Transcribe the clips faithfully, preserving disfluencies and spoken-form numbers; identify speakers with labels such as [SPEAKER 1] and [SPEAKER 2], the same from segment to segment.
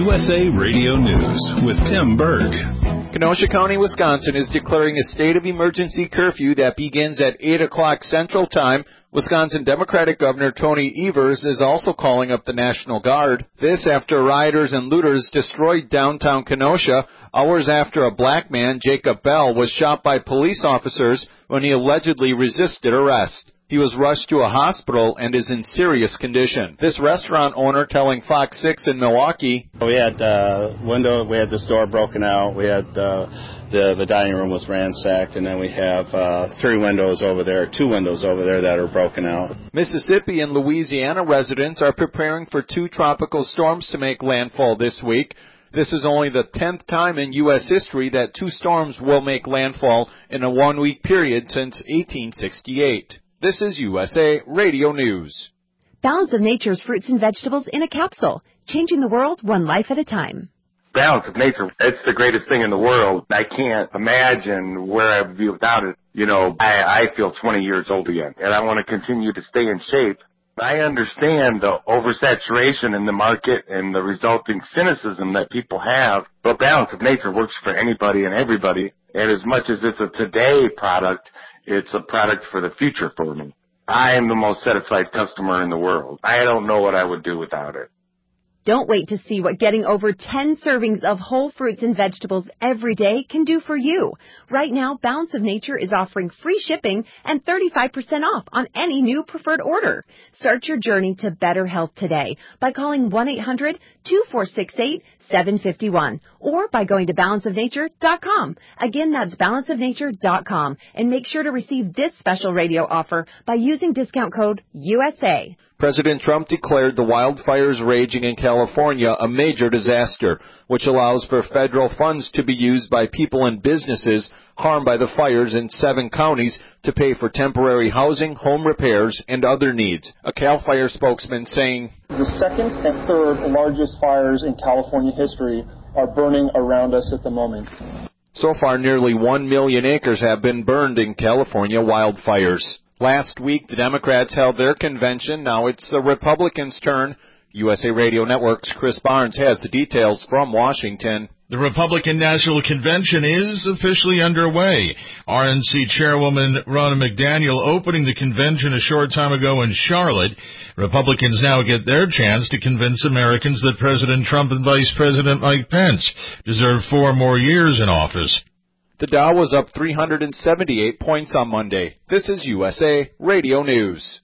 [SPEAKER 1] U S A Radio News with Tim Berg.
[SPEAKER 2] Kenosha County, Wisconsin is declaring a state of emergency curfew that begins at eight o'clock Central Time. Wisconsin Democratic Governor Tony Evers is also calling up the National Guard. This after rioters and looters destroyed downtown Kenosha hours after a black man, Jacob Bell, was shot by police officers when he allegedly resisted arrest. He was rushed to a hospital and is in serious condition. This restaurant owner telling Fox six in Milwaukee,
[SPEAKER 3] We had uh, window, we had this door broken out, we had uh, the the dining room was ransacked, and then we have uh, three windows over there, two windows over there that are broken out.
[SPEAKER 2] Mississippi and Louisiana residents are preparing for two tropical storms to make landfall this week. This is only the tenth time in U S history that two storms will make landfall in a one-week period since eighteen sixty-eight. This is U S A Radio News.
[SPEAKER 4] Balance of Nature's fruits and vegetables in a capsule, changing the world one life at a time.
[SPEAKER 5] Balance of Nature, it's the greatest thing in the world. I can't imagine where I'd be without it. You know, I, I feel twenty years old again, and I want to continue to stay in shape. I understand the oversaturation in the market and the resulting cynicism that people have, but Balance of Nature works for anybody and everybody, and as much as it's a today product, it's a product for the future for me. I am the most satisfied customer in the world. I don't know what I would do without it.
[SPEAKER 4] Don't wait to see what getting over ten servings of whole fruits and vegetables every day can do for you. Right now, Balance of Nature is offering free shipping and thirty-five percent off on any new preferred order. Start your journey to better health today by calling one eight hundred two four six eight seven five one or by going to balance of nature dot com. Again, that's balance of nature dot com. And make sure to receive this special radio offer by using discount code U S A.
[SPEAKER 2] President Trump declared the wildfires raging in California a major disaster, which allows for federal funds to be used by people and businesses harmed by the fires in seven counties to pay for temporary housing, home repairs, and other needs. A CAL FIRE spokesman saying,
[SPEAKER 6] The second and third largest fires in California history are burning around us at the moment.
[SPEAKER 2] So far, nearly one million acres have been burned in California wildfires. Last week, the Democrats held their convention. Now it's the Republicans' turn. U S A Radio Network's Chris Barnes has the details from Washington.
[SPEAKER 7] The Republican National Convention is officially underway. R N C Chairwoman Ronna McDaniel opening the convention a short time ago in Charlotte. Republicans now get their chance to convince Americans that President Trump and Vice President Mike Pence deserve four more years in office.
[SPEAKER 2] The Dow was up three hundred seventy-eight points on Monday. This is U S A Radio News.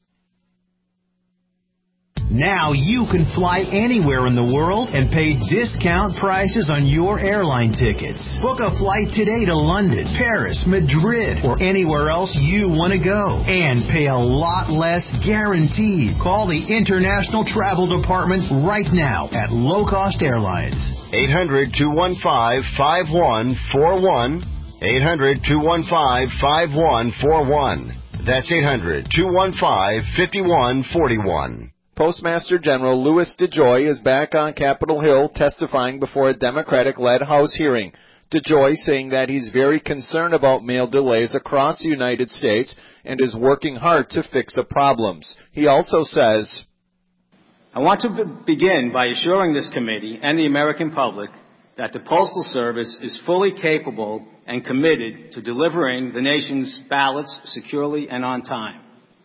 [SPEAKER 8] Now you can fly anywhere in the world and pay discount prices on your airline tickets. Book a flight today to London, Paris, Madrid, or anywhere else you want to go. And pay a lot less guaranteed. Call the International Travel Department right now at Low Cost Airlines.
[SPEAKER 9] eight hundred two one five five one four one. eight hundred two one five five one four one. That's eight hundred two one five five one four one.
[SPEAKER 2] Postmaster General Louis DeJoy is back on Capitol Hill testifying before a Democratic-led House hearing. DeJoy saying that he's very concerned about mail delays across the United States and is working hard to fix the problems. He also says,
[SPEAKER 10] I want to be- begin by assuring this committee and the American public that the Postal Service is fully capable and committed to delivering the nation's ballots securely and on time.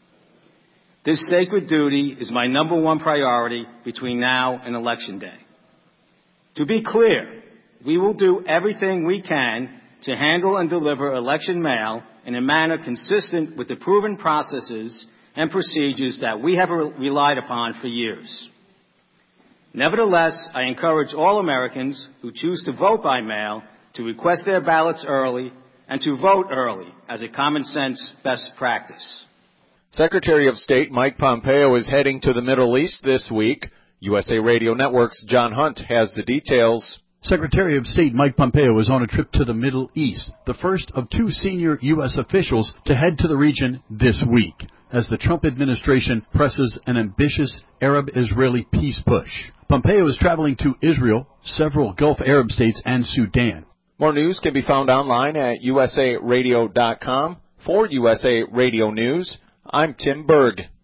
[SPEAKER 10] This sacred duty is my number one priority between now and Election Day. To be clear, we will do everything we can to handle and deliver election mail in a manner consistent with the proven processes and procedures that we have re- relied upon for years. Nevertheless, I encourage all Americans who choose to vote by mail to request their ballots early and to vote early as a common sense best practice.
[SPEAKER 2] Secretary of State Mike Pompeo is heading to the Middle East this week. U S A Radio Network's John Hunt has the details.
[SPEAKER 11] Secretary of State Mike Pompeo is on a trip to the Middle East, the first of two senior U S officials to head to the region this week, as the Trump administration presses an ambitious Arab-Israeli peace push. Pompeo is traveling to Israel, several Gulf Arab states, and Sudan.
[SPEAKER 2] More news can be found online at U S A radio dot com. For U S A Radio News, I'm Tim Berg.